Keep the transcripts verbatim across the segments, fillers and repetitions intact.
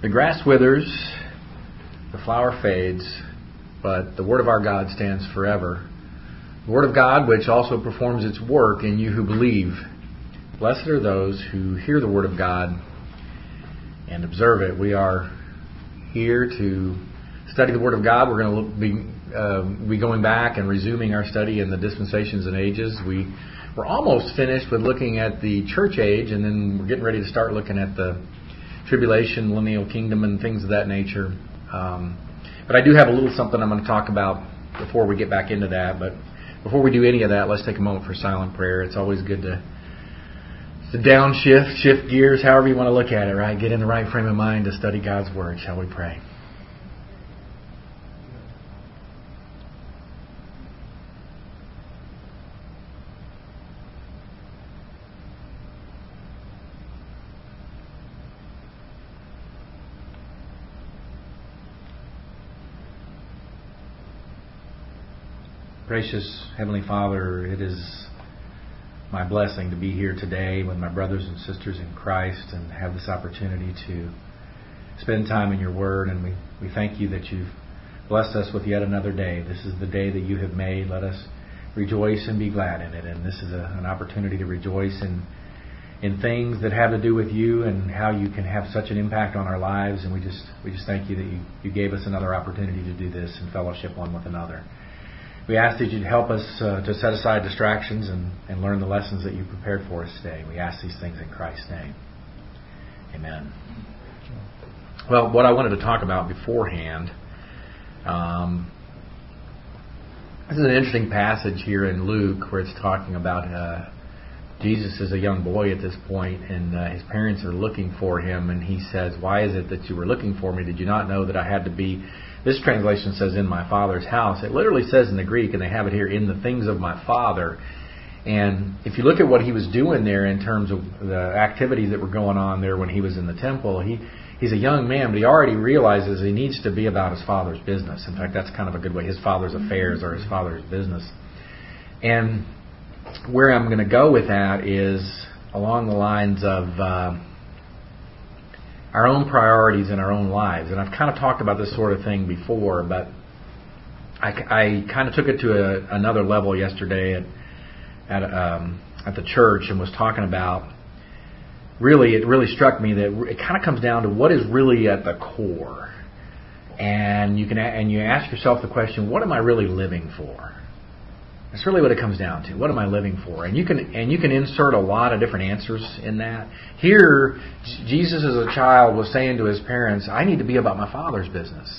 The grass withers, the flower fades, but the word of our God stands forever. The word of God which also performs its work in you who believe. Blessed are those who hear the word of God and observe it. We are here to study the word of God. We're going to be, uh, be going back and resuming our study in the dispensations and ages. We, we're almost finished with looking at the church age, and then we're getting ready to start looking at the tribulation, millennial kingdom, and things of that nature. Um, but I do have a little something I'm going to talk about before we get back into that. But before we do any of that, let's take a moment for silent prayer. It's always good to, to downshift, shift gears, however you want to look at it, right? Get in the right frame of mind to study God's Word. Shall we pray? Gracious Heavenly Father, it is my blessing to be here today with my brothers and sisters in Christ and have this opportunity to spend time in your Word. And we, we thank you that you've blessed us with yet another day. This is the day that you have made. Let us rejoice and be glad in it. And this is a, an opportunity to rejoice in, in things that have to do with you and how you can have such an impact on our lives. And we just we just thank you that you, you gave us another opportunity to do this in fellowship one with another. We ask that you'd help us uh, to set aside distractions and, and learn the lessons that you prepared for us today. We ask these things in Christ's name. Amen. Well, what I wanted to talk about beforehand, um, this is an interesting passage here in Luke where it's talking about uh, Jesus is a young boy at this point, and uh, his parents are looking for him, and he says, "Why is it that you were looking for me? Did you not know that I had to be..." This translation says, "in my Father's house." It literally says in the Greek, and they have it here, "in the things of my Father." And if you look at what he was doing there in terms of the activities that were going on there when he was in the temple, he he's a young man, but he already realizes he needs to be about his Father's business. In fact, that's kind of a good way. His Father's affairs are his Father's business. And where I'm going to go with that is along the lines of Uh, our own priorities in our own lives. And I've kind of talked about this sort of thing before, but I, I kind of took it to a, another level yesterday at at, um, at the church and was talking about, really, it really struck me that it kind of comes down to what is really at the core. And you can and you ask yourself the question, what am I really living for? That's really what it comes down to. What am I living for? And you can and you can insert a lot of different answers in that. Here, Jesus as a child was saying to his parents, I need to be about my Father's business.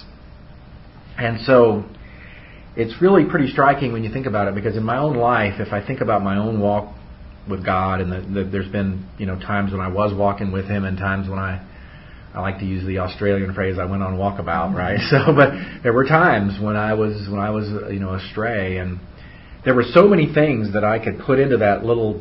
And so it's really pretty striking when you think about it, because in my own life, if I think about my own walk with God, and the, the, there's been you know times when I was walking with Him and times when I, I like to use the Australian phrase, I went on walkabout, right? So, but there were times when I was when I was you know astray, and there were so many things that I could put into that little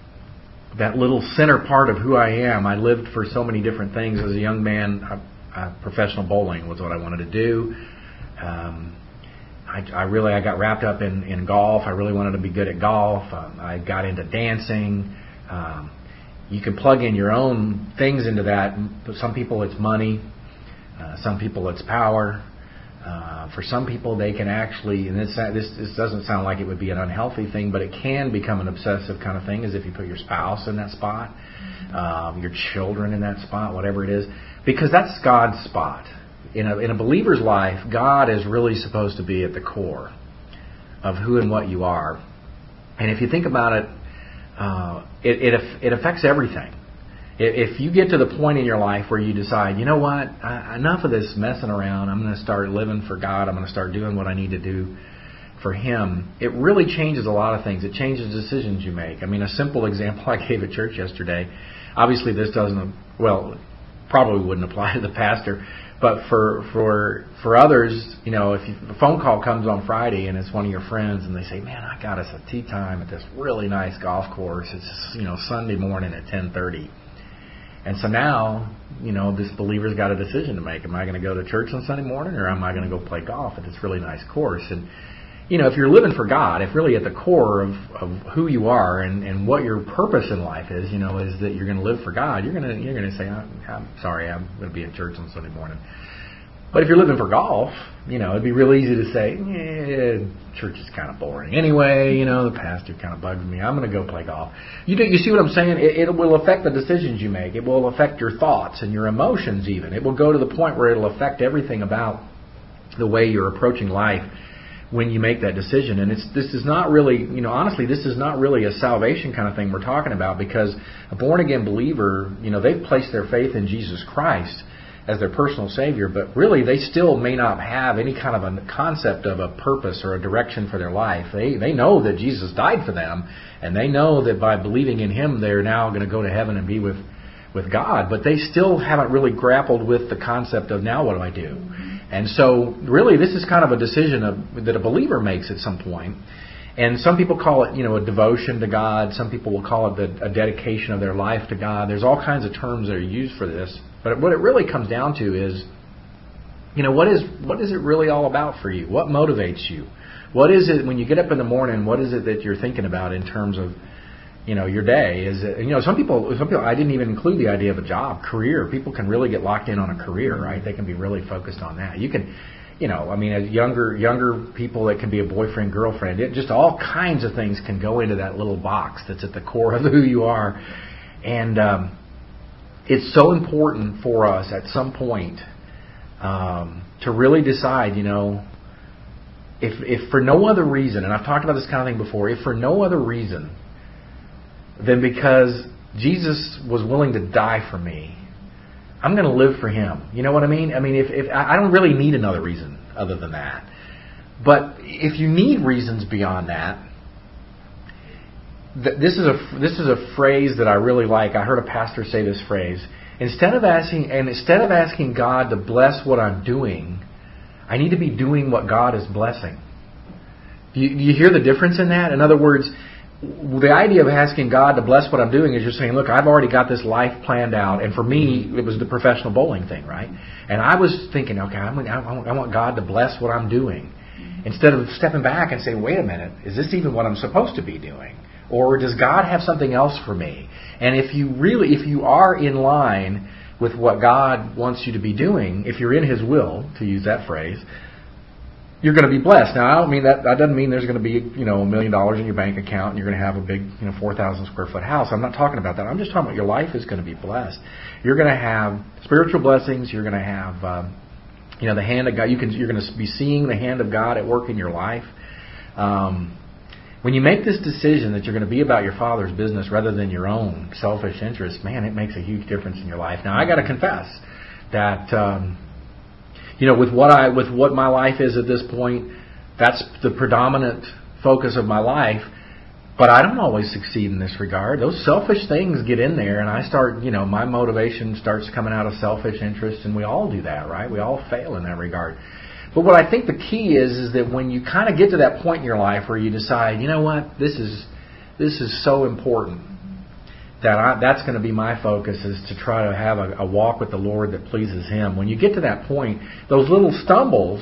that little center part of who I am. I lived for so many different things as a young man. I, I, professional bowling was what I wanted to do. Um, I, I really I got wrapped up in, in golf. I really wanted to be good at golf. Um, I got into dancing. Um, you can plug in your own things into that. Some people it's money. Uh, some people it's power. Uh, for some people, they can actually, and this, this this doesn't sound like it would be an unhealthy thing, but it can become an obsessive kind of thing, as if you put your spouse in that spot, um, your children in that spot, whatever it is, because that's God's spot. In a, in a believer's life, God is really supposed to be at the core of who and what you are. And if you think about it, uh, it, it, it affects everything. If you get to the point in your life where you decide, you know what, I, enough of this messing around, I'm going to start living for God, I'm going to start doing what I need to do for Him, it really changes a lot of things. It changes decisions you make. I mean, a simple example I gave at church yesterday, obviously this doesn't, well, probably wouldn't apply to the pastor, but for for for others, you know, if you, a phone call comes on Friday and it's one of your friends and they say, man, I got us a tea time at this really nice golf course. It's, you know, Sunday morning at ten thirty. And so now, you know, this believer's got a decision to make. Am I going to go to church on Sunday morning, or am I going to go play golf at this really nice course? And you know, if you're living for God, if really at the core of, of who you are and, and what your purpose in life is, you know, is that you're going to live for God, you're going to you're going to say, I'm, I'm sorry, I'm going to be at church on Sunday morning. But if you're living for golf, you know, it'd be real easy to say, yeah, church is kind of boring anyway. You know, the pastor kind of bugs me. I'm going to go play golf. You do, you see what I'm saying? It, it will affect the decisions you make. It will affect your thoughts and your emotions even. It will go to the point where it'll affect everything about the way you're approaching life when you make that decision. And it's this is not really, you know, honestly, this is not really a salvation kind of thing we're talking about, because a born-again believer, you know, they've placed their faith in Jesus Christ as their personal Savior, but really they still may not have any kind of a concept of a purpose or a direction for their life. They they know that Jesus died for them, and they know that by believing in Him they're now going to go to heaven and be with, with God, but they still haven't really grappled with the concept of, now what do I do? And so really this is kind of a decision of, that a believer makes at some point. And some people call it, you know, a devotion to God. Some people will call it the, a dedication of their life to God. There's all kinds of terms that are used for this. But what it really comes down to is, you know, what is what is it really all about for you? What motivates you? What is it when you get up in the morning? What is it that you're thinking about in terms of, you know, your day? Is it, you know, some people, some people, I didn't even include the idea of a job, career. People can really get locked in on a career, right? They can be really focused on that. You can, you know, I mean, as younger younger people, it can be a boyfriend, girlfriend. It just all kinds of things can go into that little box that's at the core of who you are, and um, it's so important for us at some point um, to really decide, you know, if if for no other reason, and I've talked about this kind of thing before, if for no other reason than because Jesus was willing to die for me, I'm going to live for Him. You know what I mean? I mean, if, if I don't really need another reason other than that. But if you need reasons beyond that, th- this is a this is a phrase that I really like. I heard a pastor say this phrase: instead of asking and instead of asking God to bless what I'm doing, I need to be doing what God is blessing. Do you, do you hear the difference in that? In other words, the idea of asking God to bless what I'm doing is you're saying, look, I've already got this life planned out. And for me, it was the professional bowling thing, right? And I was thinking, okay, I'm, I want God to bless what I'm doing. Instead of stepping back and saying, wait a minute, is this even what I'm supposed to be doing? Or does God have something else for me? And if you really, if you are in line with what God wants you to be doing, if you're in His will, to use that phrase, you're going to be blessed. Now, I don't mean that. That doesn't mean there's going to be, you know, a million dollars in your bank account and you're going to have a big, you know, four thousand square foot house. I'm not talking about that. I'm just talking about your life is going to be blessed. You're going to have spiritual blessings. You're going to have, um, you know, the hand of God. You can. You're going to be seeing the hand of God at work in your life. Um, when you make this decision that you're going to be about your Father's business rather than your own selfish interest, man, it makes a huge difference in your life. Now, I got to confess that. Um, You know, with what I with what my life is at this point, that's the predominant focus of my life. But I don't always succeed in this regard. Those selfish things get in there, and I start, you know, my motivation starts coming out of selfish interest, and we all do that, right? We all fail in that regard. But what I think the key is, is that when you kind of get to that point in your life where you decide, you know what, this is this is so important, that I, that's going to be my focus, is to try to have a, a walk with the Lord that pleases Him. When you get to that point, those little stumbles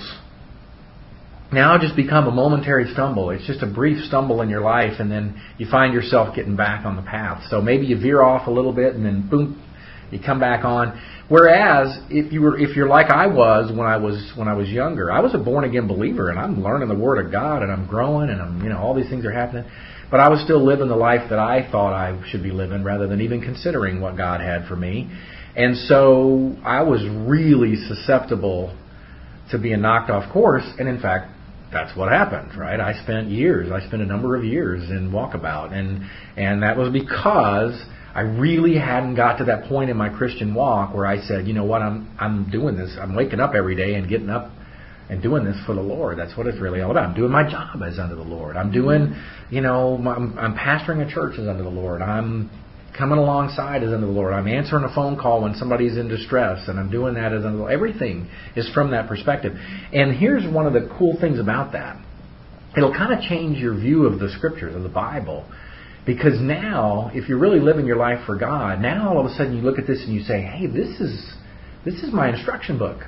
now just become a momentary stumble. It's just a brief stumble in your life, and then you find yourself getting back on the path. So maybe you veer off a little bit, and then boom, you come back on. Whereas if you were, if you're like I was when I was when I was younger, I was a born again believer, and I'm learning the Word of God, and I'm growing, and I'm, you know, all these things are happening. But I was still living the life that I thought I should be living rather than even considering what God had for me. And so I was really susceptible to being knocked off course. And in fact, that's what happened, right? I spent years, I spent a number of years in walkabout. And, and that was because I really hadn't got to that point in my Christian walk where I said, you know what, I'm, I'm doing this. I'm waking up every day and getting up and doing this for the Lord. That's what it's really all about. I'm doing my job as unto the Lord. I'm doing, you know, I'm, I'm pastoring a church as unto the Lord. I'm coming alongside as unto the Lord. I'm answering a phone call when somebody's in distress, and I'm doing that as unto the Lord. Everything is from that perspective. And here's one of the cool things about that. It'll kind of change your view of the Scriptures, of the Bible. Because now, if you're really living your life for God, now all of a sudden you look at this and you say, hey, this is this is my instruction book.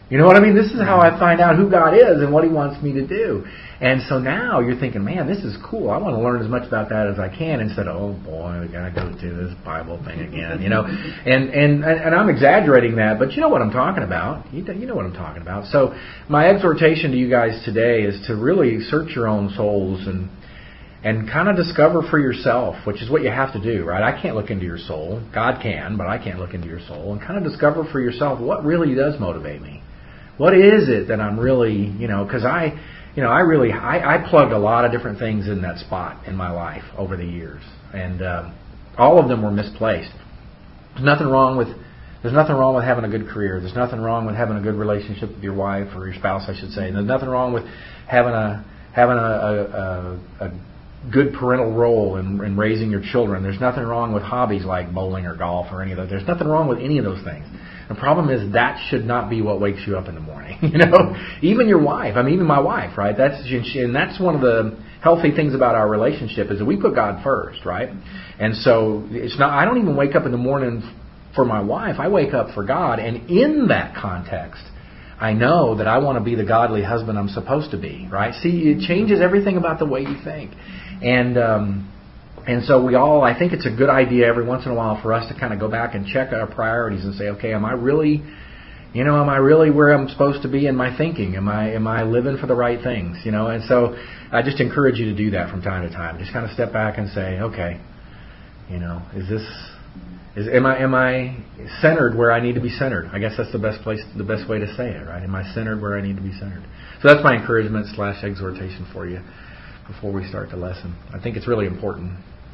You know what I mean? This is how I find out who God is and what He wants me to do. And so now you're thinking, man, this is cool. I want to learn as much about that as I can instead of, oh boy, we gotta go to this Bible thing again, you know. And and and I'm exaggerating that, but you know what I'm talking about. You you know what I'm talking about. So my exhortation to you guys today is to really search your own souls and and kind of discover for yourself, which is what you have to do, right? I can't look into your soul. God can, but I can't look into your soul. And kind of discover for yourself what really does motivate me. What is it that I'm really, you know, because I, you know, I really, I, I plugged a lot of different things in that spot in my life over the years. And um, all of them were misplaced. There's nothing wrong with, there's nothing wrong with having a good career. There's nothing wrong with having a good relationship with your wife or your spouse, I should say. And there's nothing wrong with having a, having a, a, a, a good parental role in, in raising your children. There's nothing wrong with hobbies like bowling or golf or any of those. There's nothing wrong with any of those things. The problem is that should not be what wakes you up in the morning. You know, even your wife. I mean, even my wife, right? That's and that's one of the healthy things about our relationship is that we put God first, right? And so it's not. I don't even wake up in the morning for my wife. I wake up for God, and in that context, I know that I want to be the godly husband I'm supposed to be, right? See, it changes everything about the way you think, and. um And so we all, I think it's a good idea every once in a while for us to kind of go back and check our priorities and say, okay, am I really, you know, am I really where I'm supposed to be in my thinking? Am I am I living for the right things? You know, and so I just encourage you to do that from time to time. Just kind of step back and say, okay, you know, is this, is am I am I centered where I need to be centered? I guess that's the best place, the best way to say it, right? Am I centered where I need to be centered? So that's my encouragement slash exhortation for you before we start the lesson. I think it's really important.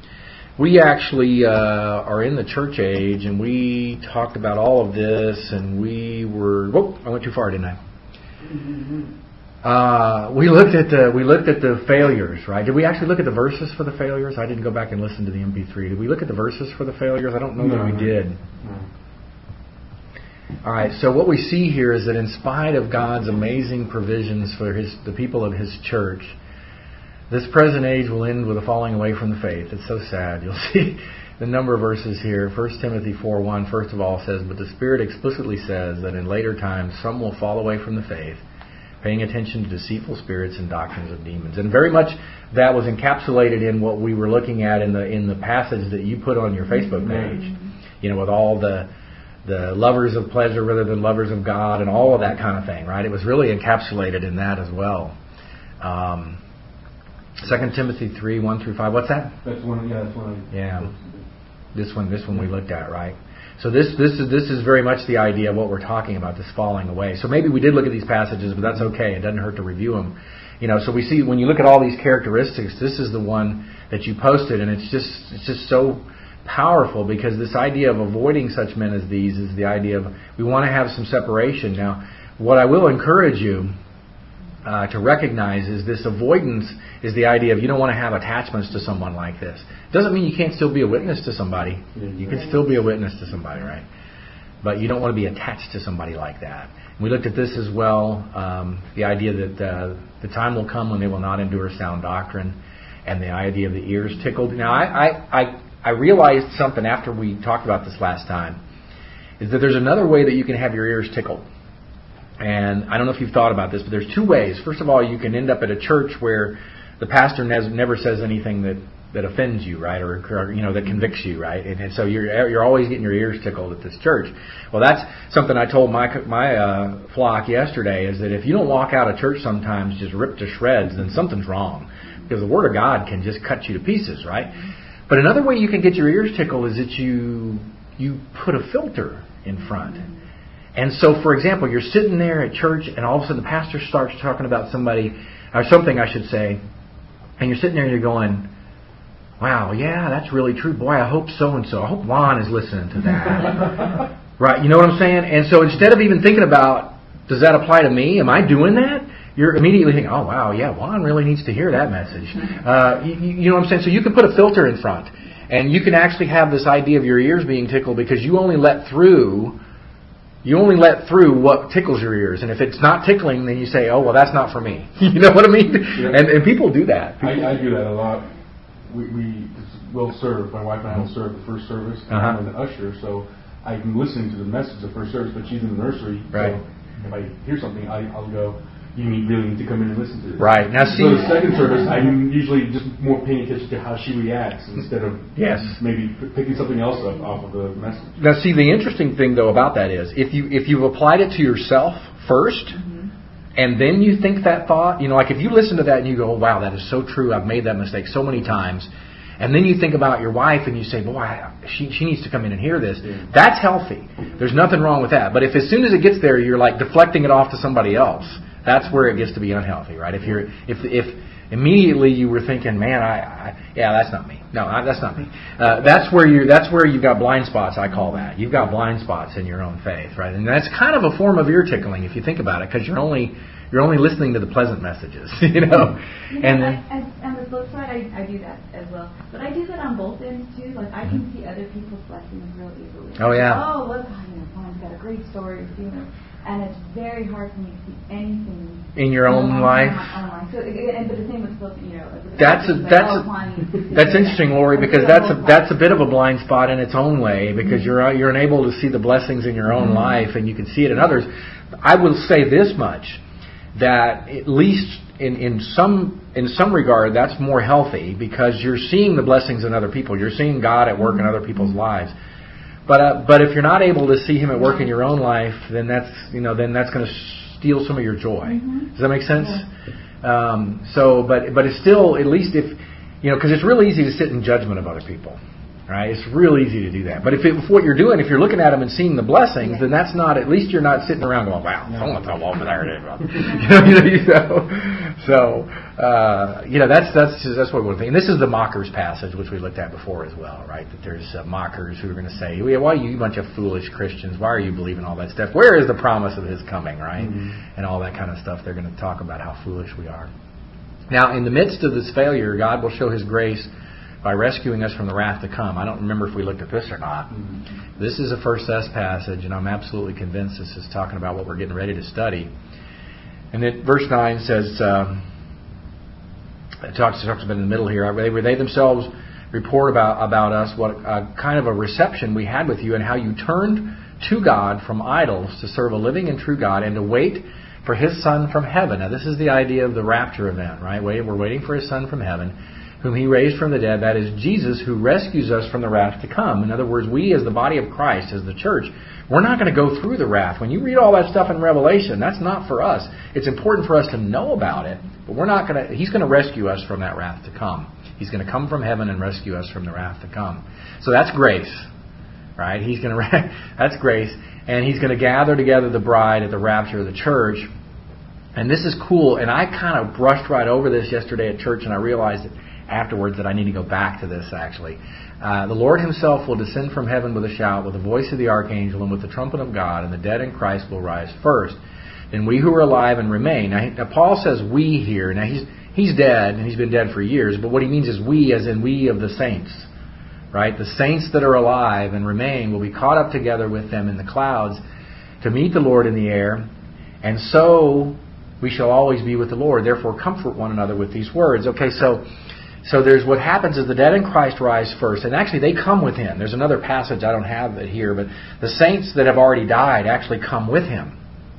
We actually uh, are in the church age, and we talked about all of this, and we were. Whoop! I went too far, didn't I? Mm-hmm. Uh, we looked at the we looked at the failures, right? Did we actually look at the verses for the failures? I didn't go back and listen to the M P three. Did we look at the verses for the failures? I don't know no, that we did. No. All right. So what we see here is that in spite of God's amazing provisions for His the people of His church, this present age will end with a falling away from the faith. It's so sad. You'll see the number of verses here. First Timothy four one, first of all, says, but the Spirit explicitly says that in later times some will fall away from the faith, paying attention to deceitful spirits and doctrines of demons. And very much that was encapsulated in what we were looking at in the in the passage that you put on your Facebook page. You know, with all the the lovers of pleasure rather than lovers of God and all of that kind of thing, right? It was really encapsulated in that as well. Um, Second Timothy three, one through five. What's that? That's one. Yeah, that's one. Yeah. This one. This one we looked at, right? So this this is this is very much the idea of what we're talking about. This falling away. So maybe we did look at these passages, but that's okay. It doesn't hurt to review them. You know. So we see when you look at all these characteristics, this is the one that you posted, and it's just it's just so powerful because this idea of avoiding such men as these is the idea of we want to have some separation. Now, what I will encourage you. Uh, to recognize is this avoidance is the idea of you don't want to have attachments to someone like this. Doesn't mean you can't still be a witness to somebody. You can still be a witness to somebody, right? But you don't want to be attached to somebody like that. We looked at this as well, um, the idea that uh, the time will come when they will not endure sound doctrine, and the idea of the ears tickled. Now, I, I, I, I realized something after we talked about this last time, is that there's another way that you can have your ears tickled. And I don't know if you've thought about this, but there's two ways. First of all, you can end up at a church where the pastor never says anything that, that offends you, right, or, or you know that convicts you, right, and, and so you're you're always getting your ears tickled at this church. Well, that's something I told my my uh, flock yesterday is that if you don't walk out of church sometimes just ripped to shreds, then something's wrong, because the Word of God can just cut you to pieces, right? But another way you can get your ears tickled is that you you put a filter in front. And so, for example, you're sitting there at church, and all of a sudden the pastor starts talking about somebody, or something I should say, and you're sitting there and you're going, wow, yeah, that's really true. Boy, I hope so-and-so. I hope Juan is listening to that. Right, you know what I'm saying? And so instead of even thinking about, does that apply to me? Am I doing that? You're immediately thinking, oh, wow, yeah, Juan really needs to hear that message. Uh, you, you know what I'm saying? So you can put a filter in front, and you can actually have this idea of your ears being tickled because you only let through... You only let through what tickles your ears. And if it's not tickling, then you say, oh, well, that's not for me. You know what I mean? Yeah. And, and people do that. People I, I do that a lot. We, we will serve. My wife and I will serve the first service. Uh-huh. I'm an usher, so I'm listening to the message of first service, but she's in the nursery. Right. So if I hear something, I, I'll go, you need, really need to come in and listen to this. Right. Now, see, so the second service, I'm usually just more paying attention to how she reacts instead of yes. maybe picking something else up off of the message. Now, see, the interesting thing, though, about that is, if, you, if you've applied it to yourself first, mm-hmm. and then you think that thought, you know, like if you listen to that and you go, oh, wow, that is so true, I've made that mistake so many times, and then you think about your wife and you say, boy, she, she needs to come in and hear this, yeah. that's healthy. There's nothing wrong with that. But if as soon as it gets there, you're like deflecting it off to somebody else, that's where it gets to be unhealthy, right? If you're, if if immediately you were thinking, man, I, I yeah, that's not me. No, I, that's not me. Uh, that's where you that's where you've got blind spots. I call that. You've got blind spots in your own faith, right? And that's kind of a form of ear tickling if you think about it, because you're only you're only listening to the pleasant messages, you know. You know and then, and, and the flip side, I, I do that as well. But I do that on both ends too. Like I can see other people's blessings real easily. Oh yeah. Oh look, you know, someone's got a great story, you know. And it's very hard for me to see anything in your own life. Online. So, and, but the same with both, you know. That's a, that's a, that's interesting, Lori, because that's a that's a bit of a blind spot in its own way, because you're you're unable to see the blessings in your own mm-hmm. life, and you can see it in others. I will say this much, that at least in, in some in some regard, that's more healthy, because you're seeing the blessings in other people. You're seeing God at work in other people's lives. But uh, but if you're not able to see Him at work in your own life, then that's you know then that's going to steal some of your joy. Mm-hmm. Does that make sense? Yeah. Um, so, but but it's still, at least if you know, because it's real easy to sit in judgment of other people, right? It's real easy to do that. But if, it, if what you're doing, if you're looking at them and seeing the blessings, yeah. then that's not. At least you're not sitting around going, "Wow, someone's all over there." you know, you know. So uh, you know that's that's that's what we're thinking. And this is the mockers passage, which we looked at before as well, right? That there's uh, mockers who are going to say, "Why are you a bunch of foolish Christians? Why are you believing all that stuff? Where is the promise of His coming?" Right? Mm-hmm. And all that kind of stuff. They're going to talk about how foolish we are. Now, in the midst of this failure, God will show His grace by rescuing us from the wrath to come. I don't remember if we looked at this or not. Mm-hmm. This is a First Thess passage, and I'm absolutely convinced this is talking about what we're getting ready to study. And it, verse nine says, um, it talks, it talks about in the middle here, they, they themselves report about, about us what uh, kind of a reception we had with you, and how you turned to God from idols to serve a living and true God, and to wait for His Son from heaven. Now, this is the idea of the rapture event, right? We're waiting for His Son from heaven, whom He raised from the dead. That is Jesus, who rescues us from the wrath to come. In other words, we as the body of Christ, as the church, we're not going to go through the wrath. When you read all that stuff in Revelation, that's not for us. It's important for us to know about it, but we're not going to. He's going to rescue us from that wrath to come. He's going to come from heaven and rescue us from the wrath to come. So that's grace, right? He's going to. That's grace, and He's going to gather together the bride at the rapture of the church. And this is cool. And I kind of brushed right over this yesterday at church, and I realized that afterwards that I need to go back to this actually. Uh, the Lord Himself will descend from heaven with a shout, with the voice of the archangel, and with the trumpet of God, and the dead in Christ will rise first. Then we who are alive and remain. Now, now Paul says we here. Now he's he's dead, and he's been dead for years, but what he means is we, as in we of the saints. Right? The saints that are alive and remain will be caught up together with them in the clouds to meet the Lord in the air, and so we shall always be with the Lord. Therefore comfort one another with these words. Okay, so So there's what happens is the dead in Christ rise first. And actually they come with Him. There's another passage, I don't have it here, but the saints that have already died actually come with Him.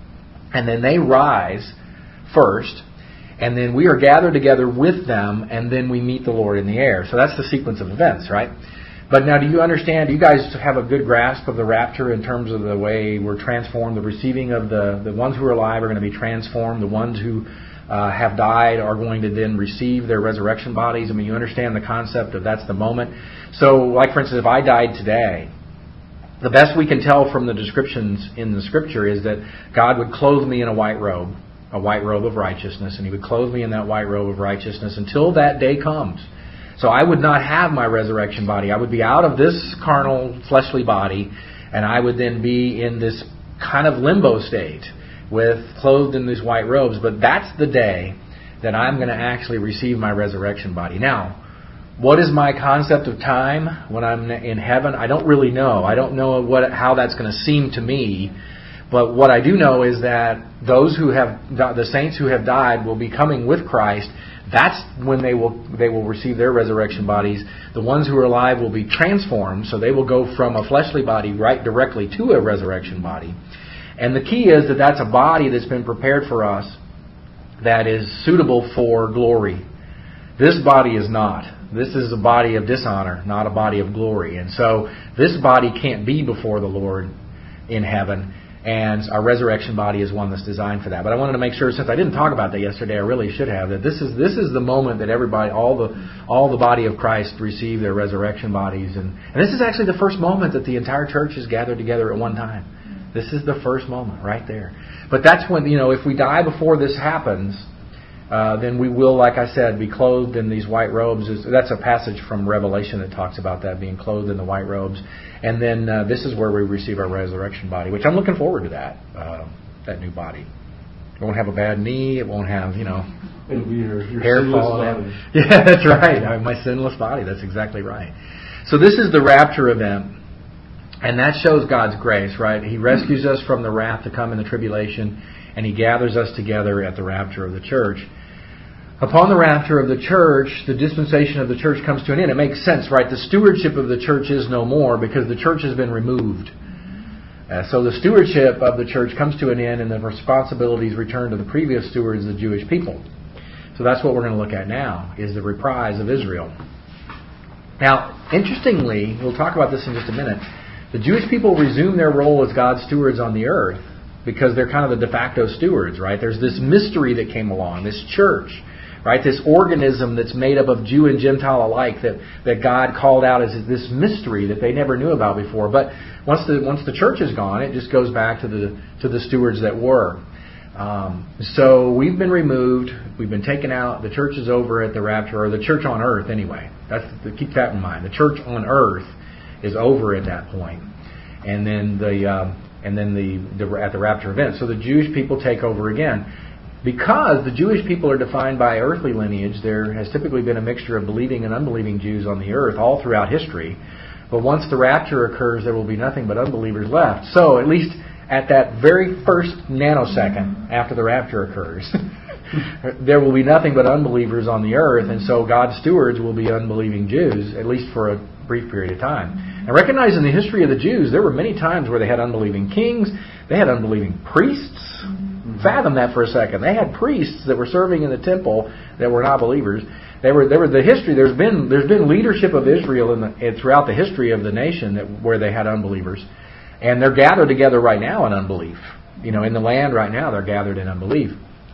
And then they rise first. And then we are gathered together with them. And then we meet the Lord in the air. So that's the sequence of events, right? But now do you understand, do you guys have a good grasp of the rapture in terms of the way we're transformed? The receiving of the, the ones who are alive are going to be transformed. The ones who Uh, have died are going to then receive their resurrection bodies. I mean, you understand the concept of that's the moment. So, like for instance, if I died today, the best we can tell from the descriptions in the Scripture is that God would clothe me in a white robe, a white robe of righteousness, and He would clothe me in that white robe of righteousness until that day comes. So I would not have my resurrection body. I would be out of this carnal, fleshly body, and I would then be in this kind of limbo state, with clothed in these white robes. But that's the day that I'm going to actually receive my resurrection body. Now, what is my concept of time when I'm in heaven? I don't really know. I don't know what how that's going to seem to me. But what I do know is that those who have, the saints who have died will be coming with Christ. That's when they will they will receive their resurrection bodies. The ones who are alive will be transformed, so they will go from a fleshly body right directly to a resurrection body. And the key is that that's a body that's been prepared for us that is suitable for glory. This body is not. This is a body of dishonor, not a body of glory. And so this body can't be before the Lord in heaven. And our resurrection body is one that's designed for that. But I wanted to make sure, since I didn't talk about that yesterday, I really should have, that this is this is the moment that everybody, all the all the body of Christ receive their resurrection bodies. And, and this is actually the first moment that the entire church is gathered together at one time. This is the first moment right there. But that's when, you know, if we die before this happens, uh, then we will, like I said, be clothed in these white robes. That's a passage from Revelation that talks about that, being clothed in the white robes. And then uh, this is where we receive our resurrection body, which I'm looking forward to that, uh, that new body. It won't have a bad knee. It won't have, you know, It'll be your, your hair falling out. Yeah, that's right. I have my sinless body. That's exactly right. So this is the rapture event. And that shows God's grace, right? He rescues us from the wrath to come in the tribulation, and He gathers us together at the rapture of the church. Upon the rapture of the church, the dispensation of the church comes to an end. It makes sense, right? The stewardship of the church is no more because the church has been removed. Uh, so the stewardship of the church comes to an end, and the responsibilities return to the previous stewards, the Jewish people. So that's what we're going to look at now, is the reprise of Israel. Now, interestingly, we'll talk about this in just a minute, the Jewish people resume their role as God's stewards on the earth because they're kind of the de facto stewards, right? There's this mystery that came along, this church, right? This organism that's made up of Jew and Gentile alike that, that God called out as this mystery that they never knew about before. But once the once the church is gone, it just goes back to the to the stewards that were. Um, so we've been removed. We've been taken out. The church is over at the rapture, or the church on earth anyway. That's the, keep that in mind. The church on earth is over at that point, and then the um, and then the, the at the rapture event. So the Jewish people take over again, because the Jewish people are defined by earthly lineage. There has typically been a mixture of believing and unbelieving Jews on the earth all throughout history. But once the rapture occurs, there will be nothing but unbelievers left. So at least at that very first nanosecond after the rapture occurs, there will be nothing but unbelievers on the earth, and so God's stewards will be unbelieving Jews, at least for a brief period of time. And recognize in the history of the Jews, there were many times where they had unbelieving kings, they had unbelieving priests. Mm-hmm. Fathom that for a second. They had priests that were serving in the temple that were not believers. They were, they were the history. There's been there's been leadership of Israel in the, throughout the history of the nation that where they had unbelievers, and they're gathered together right now in unbelief. You know, in the land right now, they're gathered in unbelief.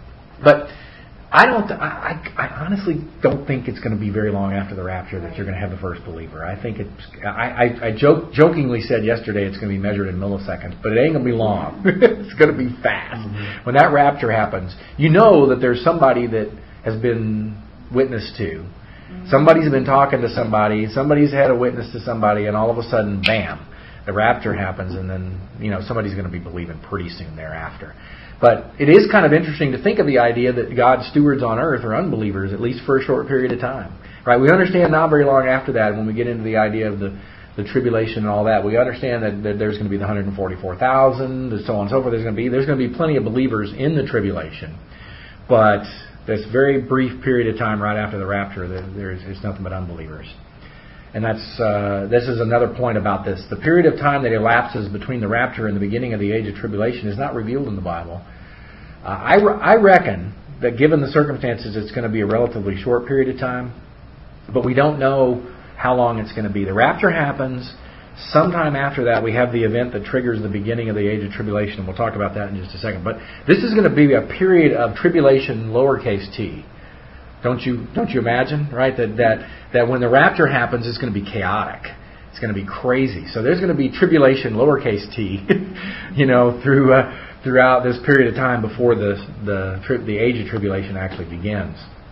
But I don't. I, I honestly don't think it's going to be very long after the rapture that you're going to have the first believer. I think it's. I, I, I joke, jokingly said yesterday it's going to be measured in milliseconds, but it ain't going to be long. It's going to be fast. Mm-hmm. When that rapture happens, you know that there's somebody that has been witnessed to. Mm-hmm. Somebody's been talking to somebody. Somebody's had a witness to somebody, and all of a sudden, bam, the rapture happens, and then you know somebody's going to be believing pretty soon thereafter. But it is kind of interesting to think of the idea that God's stewards on earth are unbelievers, at least for a short period of time. Right? We understand not very long after that, when we get into the idea of the, the tribulation and all that, we understand that, that there's going to be the one hundred forty-four thousand, and so on and so forth. There's going to be there's going to be plenty of believers in the tribulation. But this very brief period of time right after the rapture, there's, there's nothing but unbelievers. And that's uh, this is another point about this. The period of time that elapses between the rapture and the beginning of the age of tribulation is not revealed in the Bible. Uh, I, re- I reckon that given the circumstances, it's going to be a relatively short period of time. But we don't know how long it's going to be. The rapture happens. Sometime after that, we have the event that triggers the beginning of the age of tribulation. And we'll talk about that in just a second. But this is going to be a period of tribulation, lowercase t. Don't you don't you imagine, right, that, that that when the rapture happens, it's going to be chaotic. It's going to be crazy. So there's going to be tribulation, lowercase t, you know, through uh, throughout this period of time before the the tri- the age of tribulation actually begins.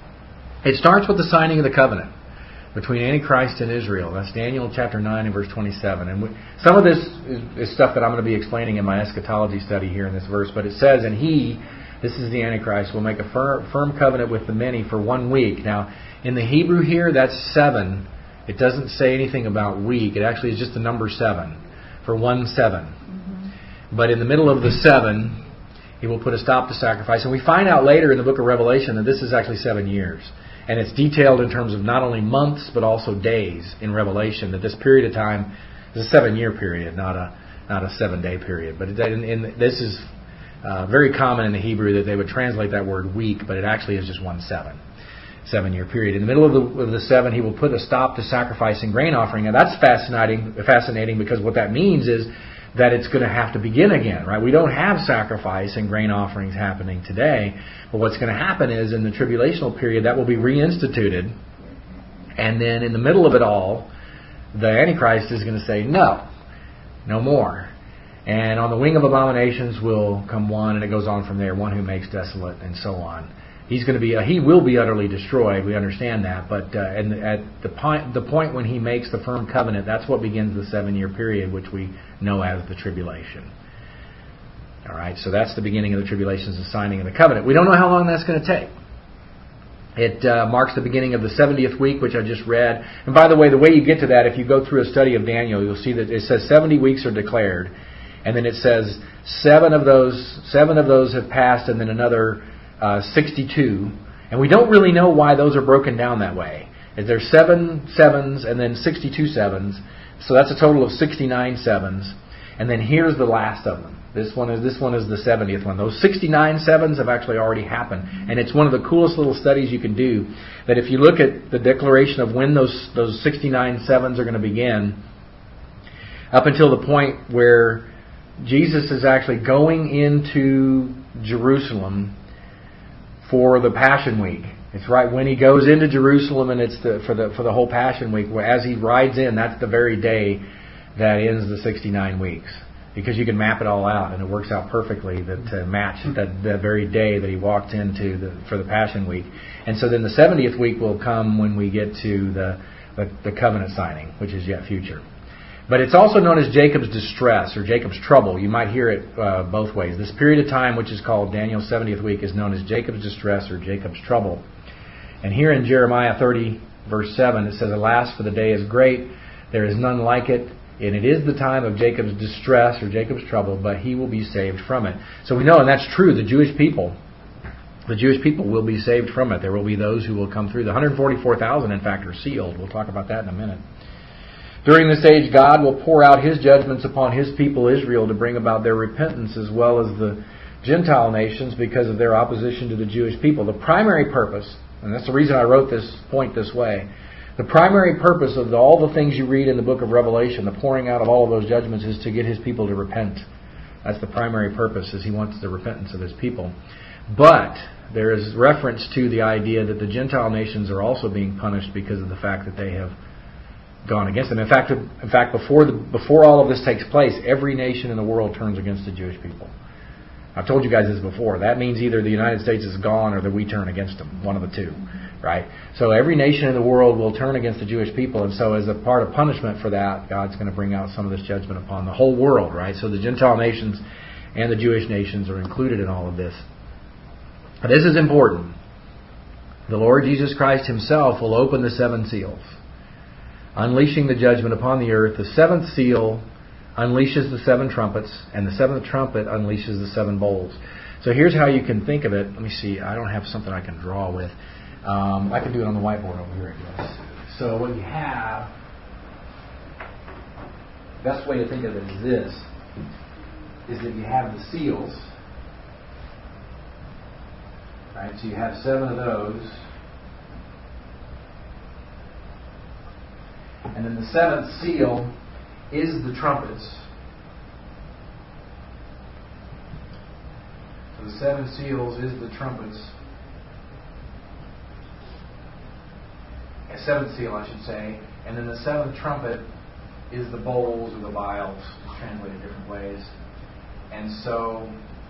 It starts with the signing of the covenant between Antichrist and Israel. That's Daniel chapter nine and verse twenty-seven. And we, some of this is, is stuff that I'm going to be explaining in my eschatology study here in this verse. But it says, and he... This is the Antichrist. Will make a firm, firm covenant with the many for one week. Now, in the Hebrew here, that's seven. It doesn't say anything about week. It actually is just the number seven. For one seven. Mm-hmm. But in the middle of the seven, he will put a stop to sacrifice. And we find out later in the book of Revelation that this is actually seven years. And it's detailed in terms of not only months, but also days in Revelation. That this period of time is a seven-year period, not a not a seven-day period. But in, in, this is uh, very common in the Hebrew that they would translate that word week, but it actually is just one seven. Seven-year period. In the middle of the, of the seven, he will put a stop to sacrifice and grain offering. And that's fascinating, fascinating because what that means is that it's going to have to begin again, right? We don't have sacrifice and grain offerings happening today, but what's going to happen is in the tribulational period that will be reinstituted, and then in the middle of it all, the Antichrist is going to say, no, no more. And on the wing of abominations will come one, and it goes on from there, one who makes desolate, and so on. He's going to be, uh, he will be utterly destroyed. We understand that, but uh, and at the point, the point when he makes the firm covenant, that's what begins the seven-year period, which we know as the tribulation. All right, so that's the beginning of the tribulations, the signing of the covenant. We don't know how long that's going to take. It uh, marks the beginning of the seventieth week, which I just read. And by the way, the way you get to that, if you go through a study of Daniel, you'll see that it says seventy weeks are declared, and then it says seven of those seven of those have passed, and then another Uh, sixty-two, and we don't really know why those are broken down that way. There's seven sevens and then sixty-two sevens, so that's a total of sixty-nine sevens. And then here's the last of them. This one is this one is the seventieth one. Those sixty-nine sevens have actually already happened, and it's one of the coolest little studies you can do. That if you look at the declaration of when those those sixty-nine sevens are going to begin, up until the point where Jesus is actually going into Jerusalem for the Passion Week. It's right when he goes into Jerusalem, and it's the, for the for the whole Passion Week. Where as he rides in, that's the very day that ends the sixty-nine weeks, because you can map it all out, and it works out perfectly that to match that the very day that he walked into the, for the Passion Week. And so then the seventieth week will come when we get to the the, the covenant signing, which is yet future. But it's also known as Jacob's distress or Jacob's trouble. You might hear it uh, both ways. This period of time, which is called Daniel's seventieth week, is known as Jacob's distress or Jacob's trouble. And here in Jeremiah thirty, verse seven, it says, "Alas, for the day is great, there is none like it, and it is the time of Jacob's distress or Jacob's trouble, but he will be saved from it." So we know, and that's true, the Jewish people, the Jewish people will be saved from it. There will be those who will come through. The one hundred forty-four thousand, in fact, are sealed. We'll talk about that in a minute. During this age, God will pour out His judgments upon His people Israel to bring about their repentance, as well as the Gentile nations, because of their opposition to the Jewish people. The primary purpose, and that's the reason I wrote this point this way, the primary purpose of all the things you read in the book of Revelation, the pouring out of all of those judgments, is to get His people to repent. That's the primary purpose, is He wants the repentance of His people. But there is reference to the idea that the Gentile nations are also being punished because of the fact that they have gone against them. In fact, in fact, before the, before all of this takes place, every nation in the world turns against the Jewish people. I've told you guys this before. That means either the United States is gone or that we turn against them. One of the two, right? So every nation in the world will turn against the Jewish people, and so as a part of punishment for that, God's going to bring out some of this judgment upon the whole world, right? So the Gentile nations and the Jewish nations are included in all of this. This is important. The Lord Jesus Christ Himself will open the seven seals, unleashing the judgment upon the earth. The seventh seal unleashes the seven trumpets, and the seventh trumpet unleashes the seven bowls. So here's how you can think of it. Let me see. I don't have something I can draw with. Um, I can do it on the whiteboard over here, I guess. So what you have, best way to think of it is this, is that you have the seals. Right? So you have seven of those. And then the seventh seal is the trumpets. So the seven seals is the trumpets. A seventh seal, I should say. And then the seventh trumpet is the bowls or the vials. It's translated different ways. And so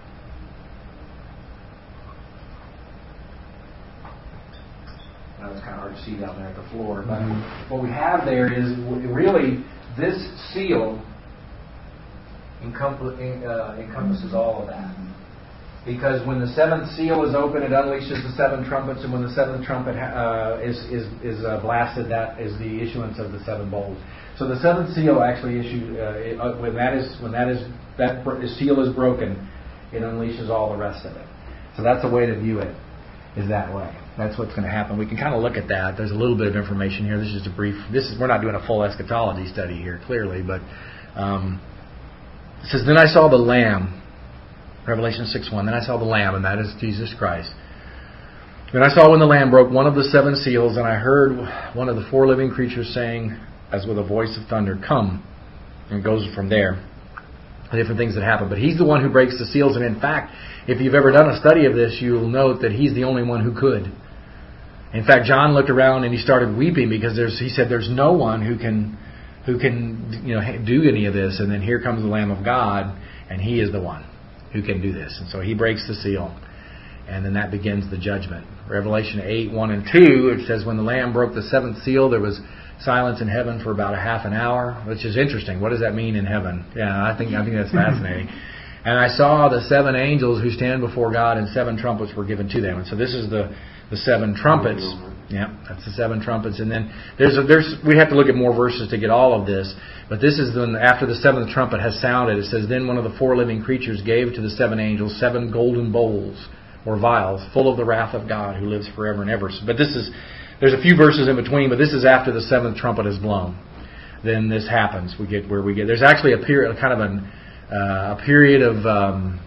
I know it's kind of hard to see down there at the floor, but mm-hmm. what we have there is really this seal encompass, uh, encompasses all of that. Because when the seventh seal is open, it unleashes the seven trumpets, and when the seventh trumpet uh, is is, is uh, blasted, that is the issuance of the seven bowls. So the seventh seal actually issued uh, it, uh, when that is when that is that seal is broken, it unleashes all the rest of it. So that's a way to view it, is that way. That's what's going to happen. We can kind of look at that. There's a little bit of information here. This is just a brief. This is we're not doing a full eschatology study here, clearly, but um, It says, then I saw the Lamb, Revelation six one, then I saw the Lamb, and that is Jesus Christ. Then I saw when the Lamb broke one of the seven seals, and I heard one of the four living creatures saying, as with a voice of thunder, come. And it goes from there. The different things that happen. But He's the one who breaks the seals, and in fact, if you've ever done a study of this, you'll note that He's the only one who could. In fact, John looked around and he started weeping because there's, he said, there's no one who can who can you know do any of this. And then here comes the Lamb of God, and He is the one who can do this. And so He breaks the seal, and then that begins the judgment. Revelation eight, one and two, it says, when the Lamb broke the seventh seal, there was silence in heaven for about a half an hour, which is interesting. What does that mean in heaven? Yeah, I think I think that's fascinating. And I saw the seven angels who stand before God, and seven trumpets were given to them. And so this is the, the seven trumpets. Yeah, that's the seven trumpets. And then there's a, there's we have to look at more verses to get all of this. But this is when after the seventh trumpet has sounded, it says, then one of the four living creatures gave to the seven angels seven golden bowls or vials full of the wrath of God who lives forever and ever. But this is there's a few verses in between, but this is after the seventh trumpet is blown. Then this happens. We get where we get. There's actually a period, kind of an uh, a period of um,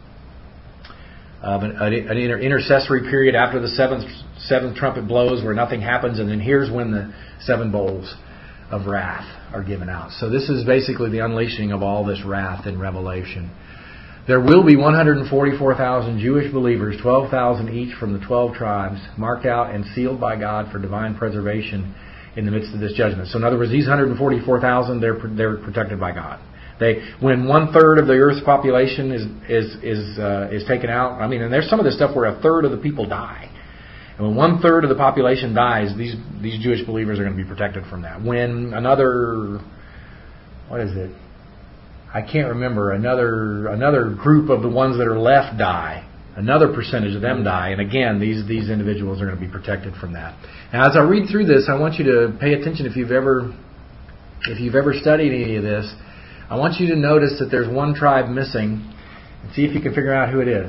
of an, an inter- intercessory period after the seventh seventh trumpet blows, where nothing happens, and then here's when the seven bowls of wrath are given out. So this is basically the unleashing of all this wrath in Revelation. There will be one hundred forty-four thousand Jewish believers, twelve thousand each from the twelve tribes, marked out and sealed by God for divine preservation in the midst of this judgment. So in other words, these one hundred forty-four thousand, they're they're protected by God. They, when one third of the Earth's population is is is uh, is taken out, I mean, and there's some of this stuff where a third of the people die. And when one third of the population dies, these these Jewish believers are going to be protected from that. When another, what is it? I can't remember, another another group of the ones that are left die. Another percentage of them die. And again, these, these individuals are going to be protected from that. Now, as I read through this, I want you to pay attention if you've ever if you've ever studied any of this. I want you to notice that there's one tribe missing, and see if you can figure out who it is.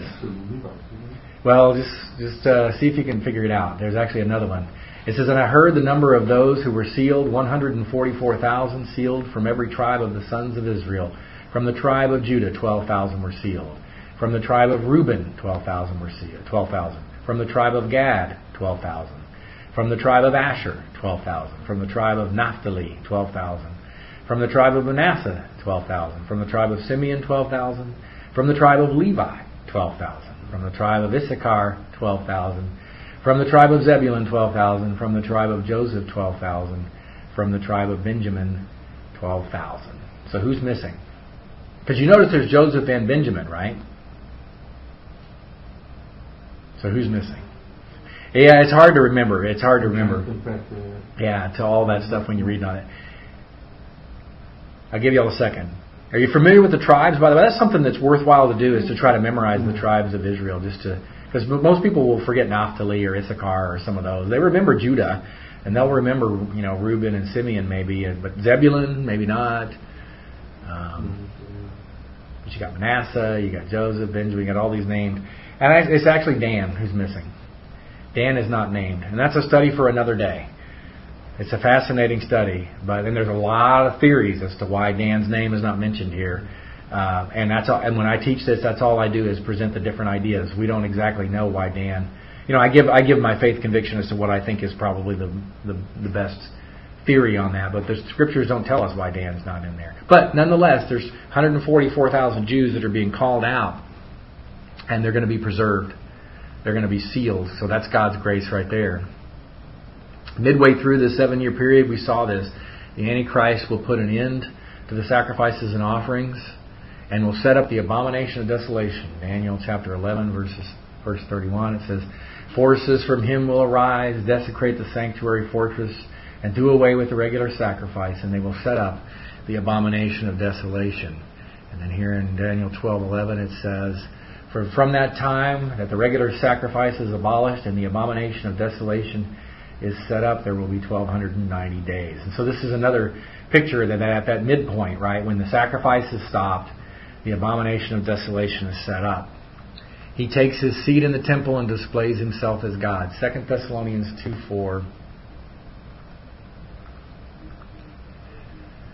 Well, just just uh, see if you can figure it out. There's actually another one. It says, and I heard the number of those who were sealed, one hundred forty-four thousand sealed from every tribe of the sons of Israel. From the tribe of Judah, twelve thousand were sealed. From the tribe of Reuben, twelve thousand were sealed. twelve thousand. From the tribe of Gad, twelve thousand. From the tribe of Asher, twelve thousand. From the tribe of Naphtali, twelve thousand. From the tribe of Manasseh, twelve thousand. From the tribe of Simeon, twelve thousand. From the tribe of Levi, twelve thousand. From the tribe of Issachar, twelve thousand. From the tribe of Zebulun, twelve thousand. From the tribe of Joseph, twelve thousand. From the tribe of Benjamin, twelve thousand. So who's missing? Because you notice there's Joseph and Benjamin, right? So who's missing? Yeah, it's hard to remember. It's hard to remember. Yeah, to all that stuff when you read on it. I'll give you all a second. Are you familiar with the tribes? By the way, that's something that's worthwhile to do, is to try to memorize the tribes of Israel. Just to, because most people will forget Naphtali or Issachar or some of those. They remember Judah, and they'll remember, you know, Reuben and Simeon maybe, but Zebulun maybe not. Um, but you got Manasseh, you got Joseph, Benjamin, you got all these named, and it's actually Dan who's missing. Dan is not named, and that's a study for another day. It's a fascinating study, but then there's a lot of theories as to why Dan's name is not mentioned here. Uh, and that's all, and when I teach this, that's all I do is present the different ideas. We don't exactly know why Dan. You know, I give I give my faith conviction as to what I think is probably the the, the best theory on that. But the scriptures don't tell us why Dan's not in there. But nonetheless, there's one hundred forty-four thousand Jews that are being called out, and they're going to be preserved. They're going to be sealed. So that's God's grace right there. Midway through this seven-year period, we saw this. The Antichrist will put an end to the sacrifices and offerings, and will set up the abomination of desolation. Daniel chapter eleven, verses verse thirty-one. It says, forces from him will arise, desecrate the sanctuary fortress, and do away with the regular sacrifice, and they will set up the abomination of desolation. And then here in Daniel twelve eleven it says, for from that time that the regular sacrifice is abolished and the abomination of desolation is set up, there will be twelve ninety days. And so this is another picture that at that midpoint, right, when the sacrifice is stopped, the abomination of desolation is set up. He takes his seat in the temple and displays himself as God. Second Thessalonians two four.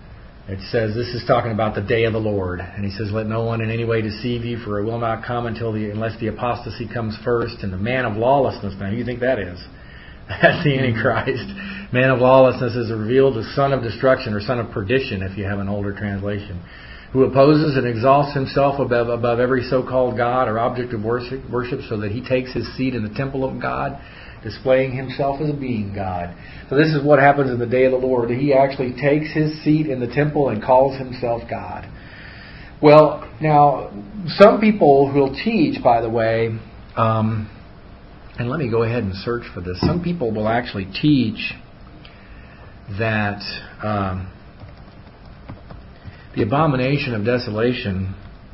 It says, this is talking about the day of the Lord. And he says, let no one in any way deceive you, for it will not come until the unless the apostasy comes first. And the man of lawlessness, now who do you think that is? That's the Antichrist. Man of lawlessness is revealed as son of destruction, or son of perdition, if you have an older translation, who opposes and exalts himself above, above every so-called God or object of worship, worship, so that he takes his seat in the temple of God, displaying himself as being God. So this is what happens in the day of the Lord. He actually takes his seat in the temple and calls himself God. Well, now, some people will teach, by the way, um, and let me go ahead and search for this. Some people will actually teach that um, the abomination of desolation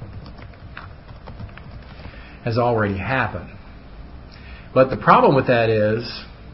has already happened. But the problem with that is,